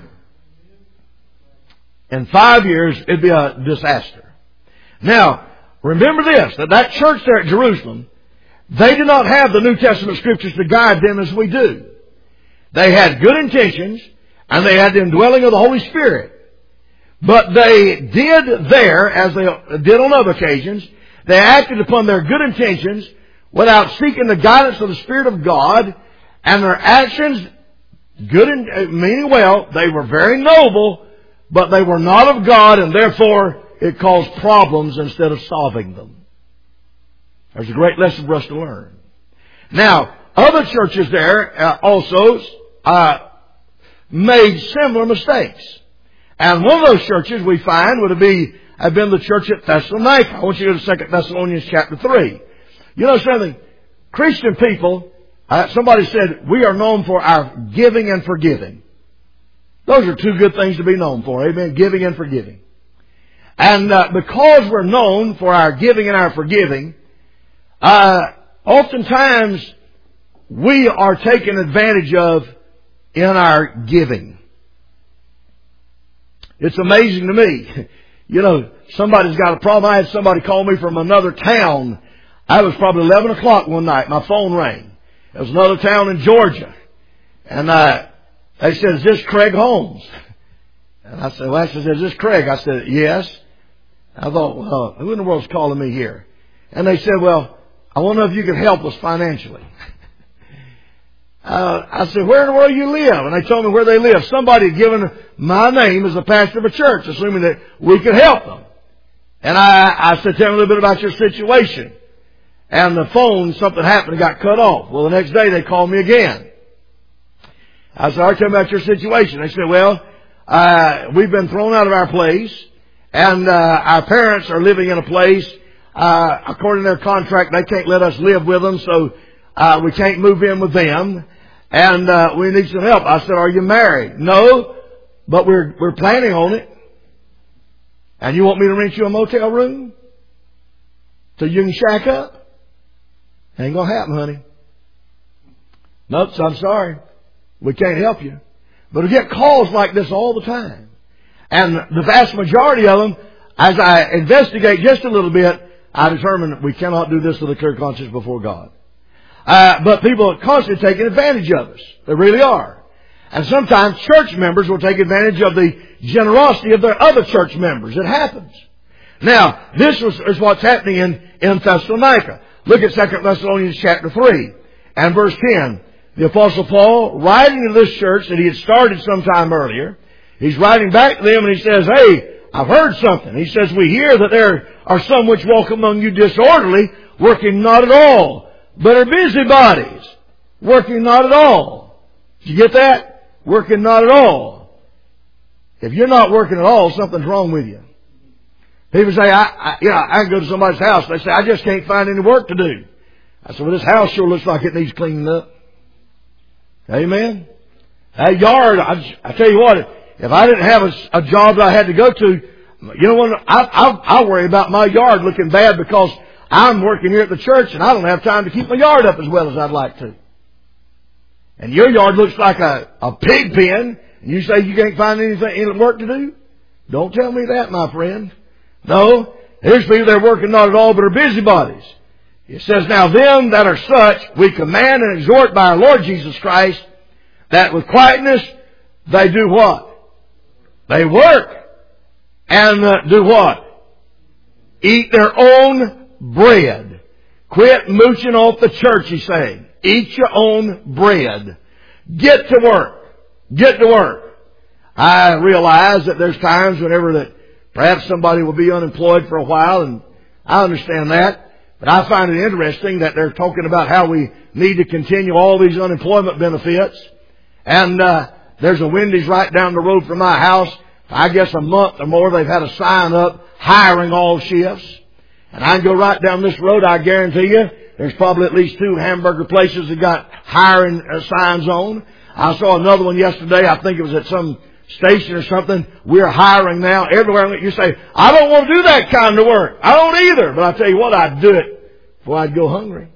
In 5 years it'd be a disaster. Now, remember this, that church there at Jerusalem, they did not have the New Testament Scriptures to guide them as we do. They had good intentions, and they had the indwelling of the Holy Spirit. But they did there, as they did on other occasions, they acted upon their good intentions without seeking the guidance of the Spirit of God, and their actions, meaning well, they were very noble, but they were not of God, and therefore it caused problems instead of solving them. There's a great lesson for us to learn. Now, other churches there also made similar mistakes. And one of those churches we find would have been the church at Thessalonica. I want you to go to 2 Thessalonians chapter 3. You know something? Christian people, somebody said, we are known for our giving and forgiving. Those are two good things to be known for. Amen? Giving and forgiving. And because we're known for our giving and our forgiving, oftentimes we are taken advantage of in our giving. It's amazing to me. You know, somebody's got a problem. I had somebody call me from another town. I was probably 11 o'clock one night. My phone rang. It was another town in Georgia. And they said, is this Craig Holmes? And I said, well, is this Craig? I said, yes. I thought, well, who in the world's calling me here? And they said, well, I wonder if you could help us financially. I said, where in the world do you live? And they told me where they live. Somebody had given my name as a pastor of a church, assuming that we could help them. And I said, tell me a little bit about your situation. And the phone, something happened, it got cut off. Well, the next day they called me again. I said, all right, tell me about your situation. They said, well, we've been thrown out of our place, and our parents are living in a place, according to their contract, they can't let us live with them, so we can't move in with them. And we need some help. I said, are you married? No, but we're planning on it. And you want me to rent you a motel room so you can shack up? Ain't gonna happen, honey. Nope, so I'm sorry. We can't help you. But we get calls like this all the time. And the vast majority of them, as I investigate just a little bit, I determine that we cannot do this with a clear conscience before God. But people are constantly taking advantage of us. They really are. And sometimes church members will take advantage of the generosity of their other church members. It happens. Now, this is what's happening in Thessalonica. Look at 2 Thessalonians chapter 3 and verse 10. The Apostle Paul, writing to this church that he had started sometime earlier, he's writing back to them and he says, hey, I've heard something. He says, we hear that there are some which walk among you disorderly, working not at all, but are busybodies, working not at all. Did you get that? Working not at all. If you're not working at all, something's wrong with you. People say, I can go to somebody's house. They say, I just can't find any work to do. I said, well, this house sure looks like it needs cleaning up. Amen. That yard, I tell you what, if I didn't have a job that I had to go to, you know what, I worry about my yard looking bad because I'm working here at the church and I don't have time to keep my yard up as well as I'd like to. And your yard looks like a pig pen, and you say you can't find any work to do? Don't tell me that, my friend. No, there's people that are working not at all but are busybodies. It says, now them that are such, we command and exhort by our Lord Jesus Christ, that with quietness they do what? They work. And do what? Eat their own bread. Quit mooching off the church, he's saying. Eat your own bread. Get to work. Get to work. I realize that there's times whenever that perhaps somebody will be unemployed for a while, and I understand that. But I find it interesting that they're talking about how we need to continue all these unemployment benefits. And there's a Wendy's right down the road from my house. I guess a month or more they've had a sign up hiring all shifts. And I can go right down this road, I guarantee you, there's probably at least 2 hamburger places that got hiring signs on. I saw another one yesterday. I think it was at some station or something. We're hiring now everywhere. You say, I don't want to do that kind of work. I don't either. But I tell you what, I'd do it before I'd go hungry.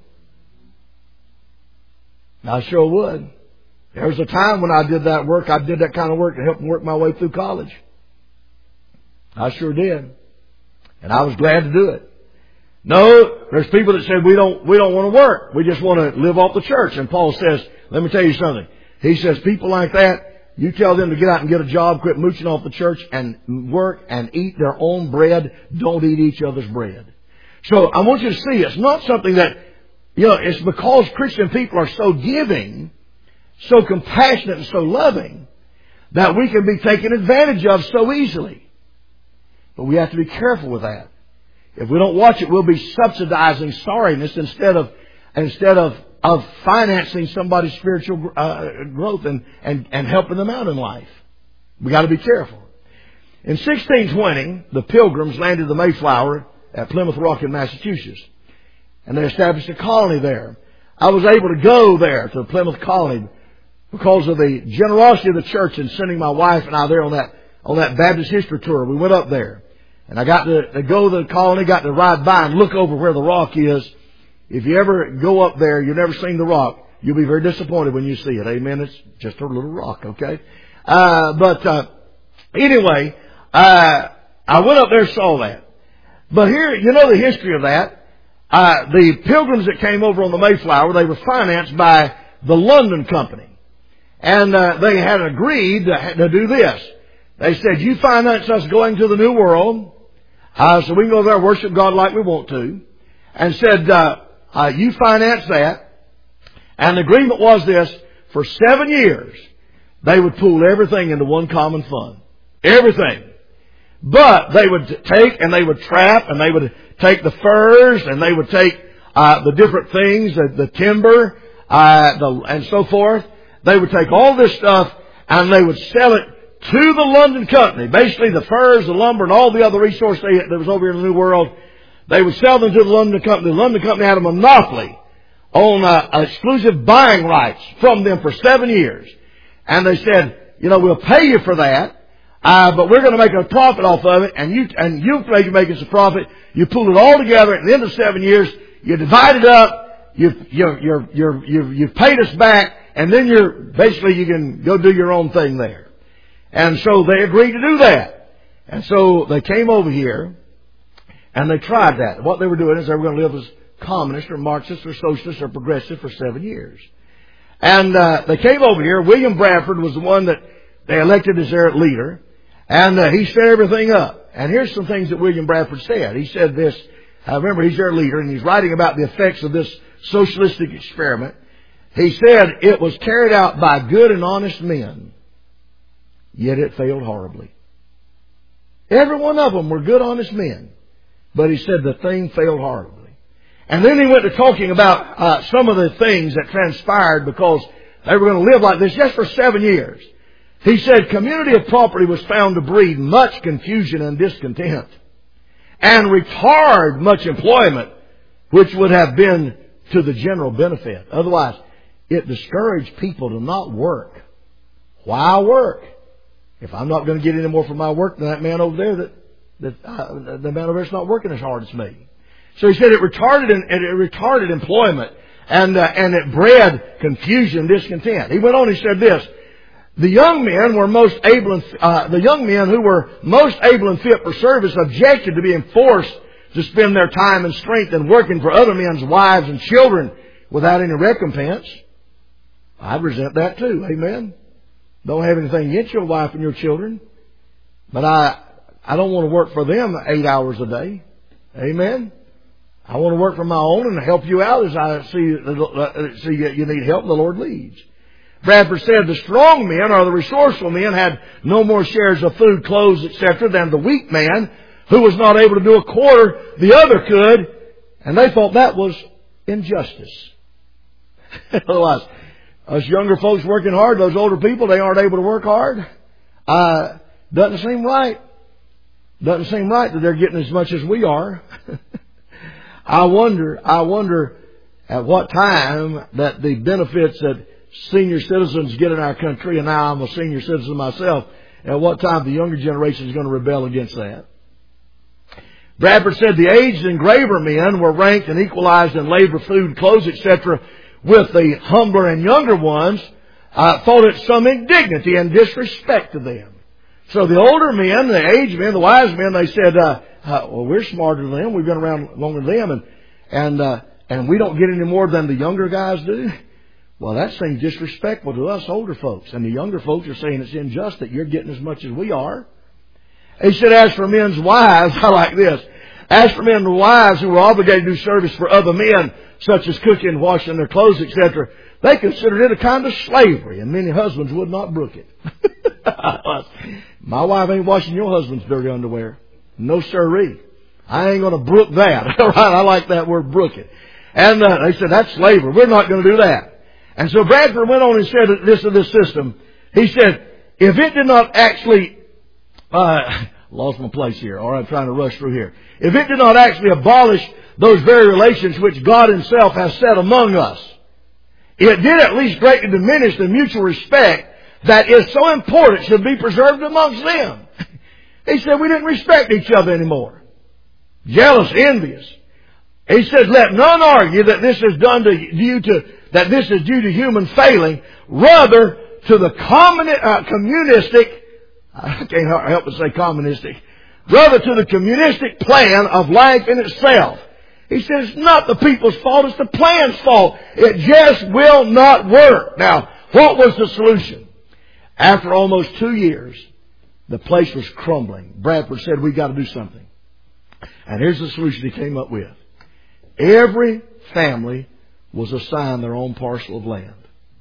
I sure would. There was a time when I did that work. I did that kind of work to help me work my way through college. I sure did. And I was glad to do it. No, there's people that say we don't want to work. We just want to live off the church. And Paul says, let me tell you something. He says people like that, you tell them to get out and get a job, quit mooching off the church and work and eat their own bread. Don't eat each other's bread. So I want you to see it's not something that, it's because Christian people are so giving, so compassionate and so loving that we can be taken advantage of so easily. But we have to be careful with that. If we don't watch it, we'll be subsidizing sorriness instead of financing somebody's spiritual growth and helping them out in life. We got to be careful. In 1620, the Pilgrims landed the Mayflower at Plymouth Rock in Massachusetts, and they established a colony there. I was able to go there to the Plymouth colony because of the generosity of the church in sending my wife and I there on that Baptist history tour. We went up there. And I got to go to the colony, got to ride by and look over where the rock is. If you ever go up there, you've never seen the rock, you'll be very disappointed when you see it. Amen. It's just a little rock, okay? Anyway, I went up there and saw that. But here, the history of that. The Pilgrims that came over on the Mayflower, they were financed by the London Company. And they had agreed to do this. They said, you finance us going to the New World, so we can go there and worship God like we want to. And said, you finance that. And the agreement was this, for 7 years, they would pool everything into one common fund. Everything. But they would take and they would trap and they would take the furs and they would take the different things, the timber, and so forth. They would take all this stuff and they would sell it to the London Company. Basically the furs, the lumber, and all the other resources that was over here in the New World, they would sell them to the London Company. The London Company had a monopoly on exclusive buying rights from them for 7 years. And they said, we'll pay you for that, but we're going to make a profit off of it, and you make us a profit. You pool it all together at the end of 7 years. You divide it up. You've paid us back, and then you can go do your own thing there. And so they agreed to do that. And so they came over here and they tried that. What they were doing is they were going to live as communists or Marxists or socialists or progressive for 7 years. And they came over here. William Bradford was the one that they elected as their leader. And he set everything up. And here's some things that William Bradford said. He said this. Remember, he's their leader and he's writing about the effects of this socialistic experiment. He said it was carried out by good and honest men. Yet it failed horribly. Every one of them were good, honest men. But he said the thing failed horribly. And then he went to talking about some of the things that transpired because they were going to live like this just for 7 years. He said community of property was found to breed much confusion and discontent and retard much employment, which would have been to the general benefit. Otherwise, it discouraged people to not work. Why work? If I'm not going to get any more from my work than that man over there, the man over there's not working as hard as me. So he said it retarded employment and it bred confusion, discontent. He went on. He said this: the young men who were most able and fit for service objected to being forced to spend their time and strength in working for other men's wives and children without any recompense. I'd resent that too. Amen. Don't have anything against your wife and your children, but I don't want to work for them 8 hours a day. Amen. I want to work for my own and help you out as I see you need help and the Lord leads. Bradford said the strong men or the resourceful men had no more shares of food, clothes, etc. than the weak man who was not able to do a quarter the other could, and they thought that was injustice. Otherwise, us younger folks working hard, those older people, they aren't able to work hard. Doesn't seem right. Doesn't seem right that they're getting as much as we are. I wonder at what time that the benefits that senior citizens get in our country, and now I'm a senior citizen myself, at what time the younger generation is going to rebel against that. Bradford said the aged and graver men were ranked and equalized in labor, food, clothes, etc., with the humbler and younger ones thought it some indignity and disrespect to them. So the older men, the aged men, the wise men, they said, well, we're smarter than them. We've been around longer than them, and we don't get any more than the younger guys do. Well, that seems disrespectful to us older folks. And the younger folks are saying it's unjust that you're getting as much as we are. He said, as for men's wives, I like this. As for men's wives who were obligated to do service for other men, such as cooking, washing their clothes, etc., they considered it a kind of slavery, and many husbands would not brook it. My wife ain't washing your husband's dirty underwear. No sirree. I ain't going to brook that. All right, I like that word, brook it. And they said, that's slavery. We're not going to do that. And so Bradford went on and said this of this system. He said, if it did not actually... lost my place here. All right, I'm trying to rush through here. If it did not actually abolish those very relations which God Himself has set among us, it did at least greatly diminish the mutual respect that is so important should be preserved amongst them. He said we didn't respect each other anymore. Jealous, envious. He said, let none argue that this is that this is due to human failing, rather to the communistic, I can't help but say communistic, rather to the communistic plan of life in itself. He says it's not the people's fault, it's the plan's fault. It just will not work. Now, what was the solution? After almost 2 years, the place was crumbling. Bradford said, we've got to do something. And here's the solution he came up with. Every family was assigned their own parcel of land.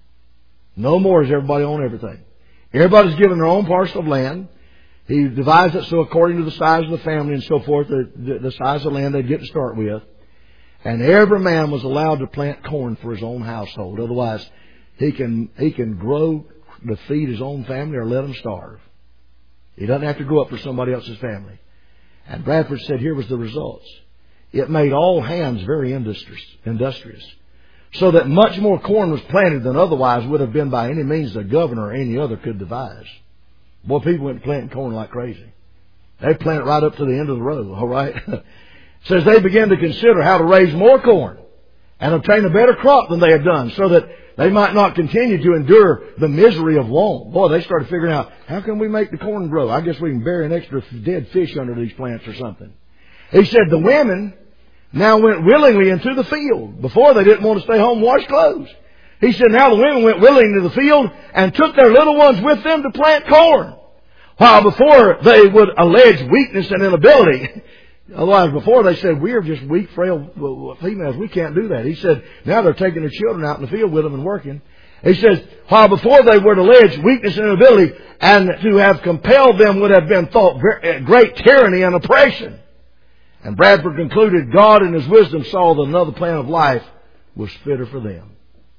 No more does everybody own everything. Everybody's given their own parcel of land. He divides it so according to the size of the family and so forth, the size of land they'd get to start with. And every man was allowed to plant corn for his own household. Otherwise, he can grow to feed his own family or let them starve. He doesn't have to grow up for somebody else's family. And Bradford said here was the results. It made all hands very industrious. So that much more corn was planted than otherwise would have been by any means the governor or any other could devise. Boy, people went planting corn like crazy. They plant it right up to the end of the row, all right? Says they began to consider how to raise more corn and obtain a better crop than they had done so that they might not continue to endure the misery of want. Boy, they started figuring out, how can we make the corn grow? I guess we can bury an extra dead fish under these plants or something. He said the women now went willingly into the field. Before they didn't want to stay home and wash clothes. He said now the women went willingly to the field and took their little ones with them to plant corn. While before they would allege weakness and inability. Otherwise, before they said, we are just weak, frail females. We can't do that. He said, now they're taking their children out in the field with them and working. He says, while before they would allege weakness and inability, and to have compelled them would have been thought great tyranny and oppression. And Bradford concluded God in His wisdom saw that another plan of life was fitter for them.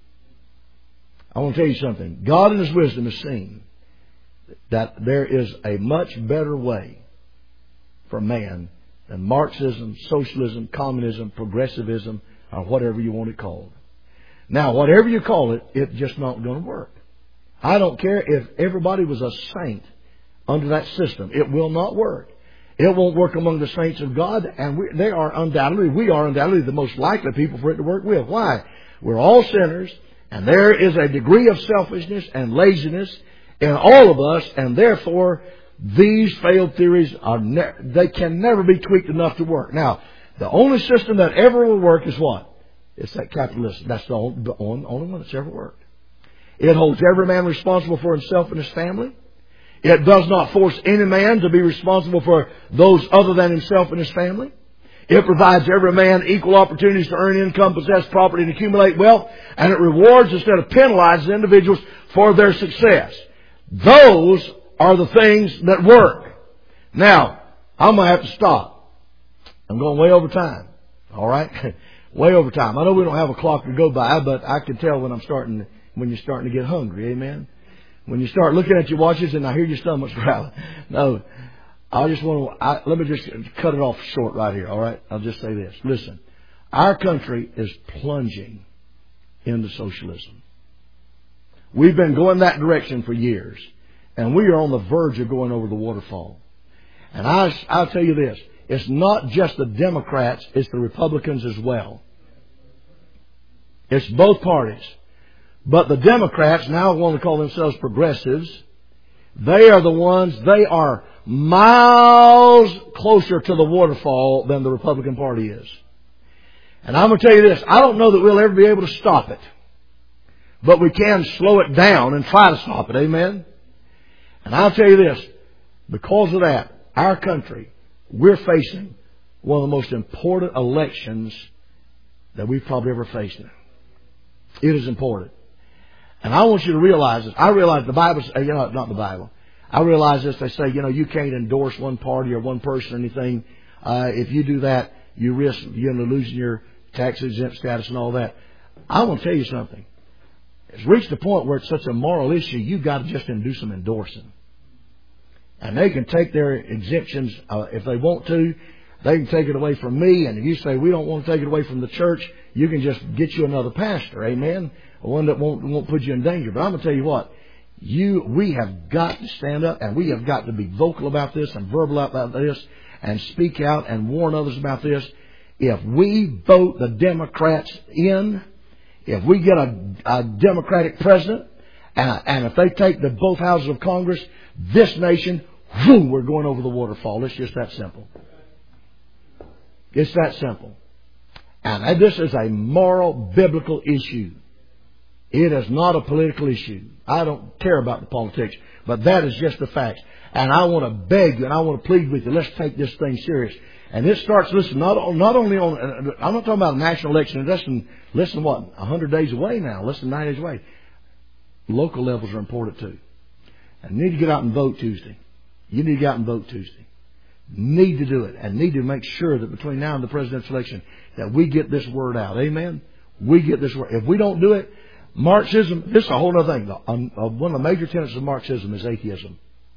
I want to tell you something. God in His wisdom has seen that there is a much better way for man than Marxism, socialism, communism, progressivism, or whatever you want it called. Now, whatever you call it, it's just not going to work. I don't care if everybody was a saint under that system. It will not work. It won't work among the saints of God, and we are undoubtedly the most likely people for it to work with. Why? We're all sinners, and there is a degree of selfishness and laziness in all of us, and therefore these failed theories they can never be tweaked enough to work. Now, the only system that ever will work is what? It's that capitalism. That's the only one that's ever worked. It holds every man responsible for himself and his family. It does not force any man to be responsible for those other than himself and his family. It provides every man equal opportunities to earn income, possess property, and accumulate wealth. And it rewards instead of penalizes individuals for their success. Those are the things that work. Now, I'm going to have to stop. I'm going way over time. All right? Way over time. I know we don't have a clock to go by, but I can tell when you're starting to get hungry. Amen? When you start looking at your watches and I hear your stomach's growling. No, let me just cut it off short right here. All right? I'll just say this. Listen, our country is plunging into socialism. We've been going that direction for years. And we are on the verge of going over the waterfall. And I'll tell you this. it's not just the Democrats, it's the Republicans as well. It's both parties. But the Democrats now want to call themselves progressives. They are the ones, they are miles closer to the waterfall than the Republican Party is. And I'm going to tell you this, I don't know that we'll ever be able to stop it. But we can slow it down and try to stop it. Amen? And I'll tell you this, because of that, our country, we're facing one of the most important elections that we've probably ever faced. It is important. And I want you to realize this. I realize the Bible, not the Bible. I realize this. They say, you can't endorse one party or one person or anything. If you do that, you risk, losing your tax exempt status and all that. I want to tell you something. It's reached a point where it's such a moral issue, you've got to just do some endorsing. And they can take their exemptions, if they want to. They can take it away from me. And if you say, we don't want to take it away from the church, you can just get you another pastor. Amen? One that won't put you in danger. But I'm going to tell you what. We have got to stand up, and we have got to be vocal about this and verbal about this and speak out and warn others about this. If we vote the Democrats in, if we get a Democratic president, and if they take both houses of Congress, this nation, boom, we're going over the waterfall. It's just that simple. It's that simple. And this is a moral, biblical issue. It is not a political issue. I don't care about the politics, but that is just the facts. And I want to beg you and I want to plead with you, let's take this thing serious. And it starts, listen, not only on, I'm not talking about a national election. Listen, what, 100 days away now, less than 90 days away. Local levels are important too. And you need to get out and vote Tuesday. You need to get out and vote Tuesday. Need to do it. And need to make sure that between now and the presidential election that we get this word out. Amen? We get this word. If we don't do it, Marxism, this is a whole other thing. One of the major tenets of Marxism is atheism.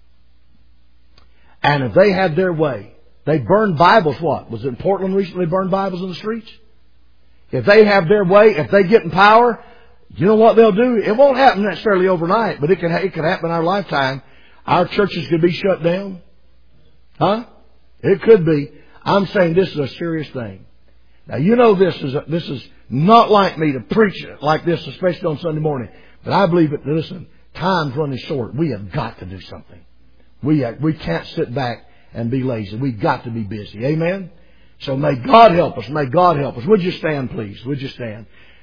And if they had their way, they burned Bibles, what? Was it in Portland recently burned Bibles in the streets? If they have their way, if they get in power, you know what they'll do? It won't happen necessarily overnight, but it could happen in our lifetime. Our churches could be shut down. Huh? It could be. I'm saying this is a serious thing. Now, this is not like me to preach like this, especially on Sunday morning. But I believe that, listen, time's running short. We have got to do something. We can't sit back and be lazy. We've got to be busy. Amen? So may God help us. May God help us. Would you stand, please? Would you stand?